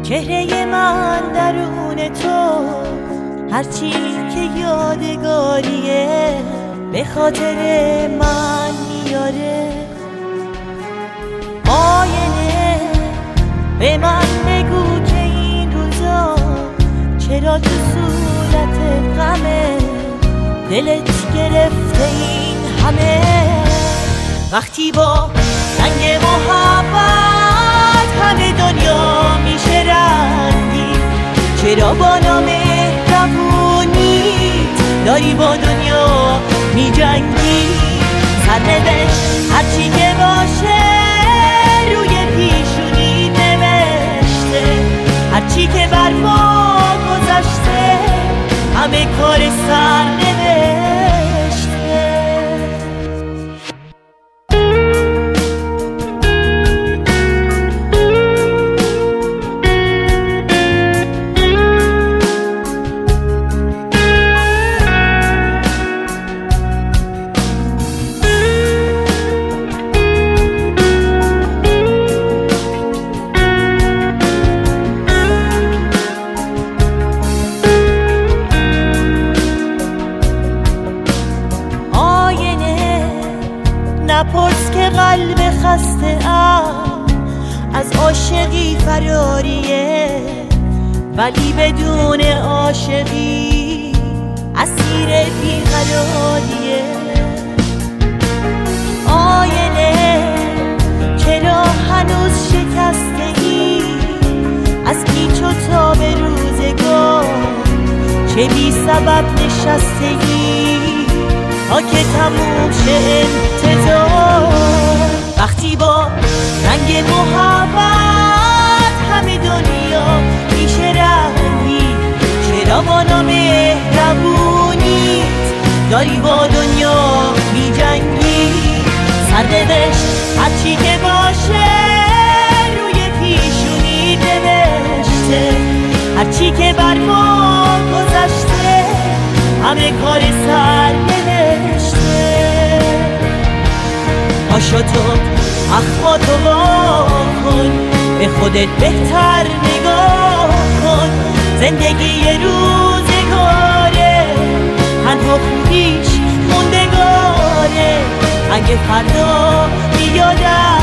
چهره من درون تو هرچی که یادگاریه به خاطر من میاره. آینه به من بگو که این روزا چرا تو صورت غمه دلت گرفته این همه. وقتی با رنگ محبت همه دنیا میشه رنگی، چرا با نام مهربونیت داری با دنیا میجنگی؟ سرنوشت هرچی که باشه روی پیشونی نوشته، هرچی که بر ما گذشته همه کار سرنوشته. نپرس که قلب خسته از عاشقی فراریه، ولی بدون عاشقی اسیر بیقراریه. آینه چرا هنوز شکسته ای از پیچ و تاب روزگار؟ چه بی سبب نشسته ای تا که تموم شه انتظار؟ وقتی با رنگ محبت همه دنیا میشه رنگی، چرا با نام مهربونیت داری با دنیا میجنگی؟ سرنوشت هرچی که باشه روی پیشونی نوشته، هرچی که بر ما گذشته همه کار سرنوشته. پاشو تو اخماتو وا کن، به خودت بهتر نگاه کن. زندگی یه روزگاره، تنها خوبیش موندگاره. اگه فردا بیادم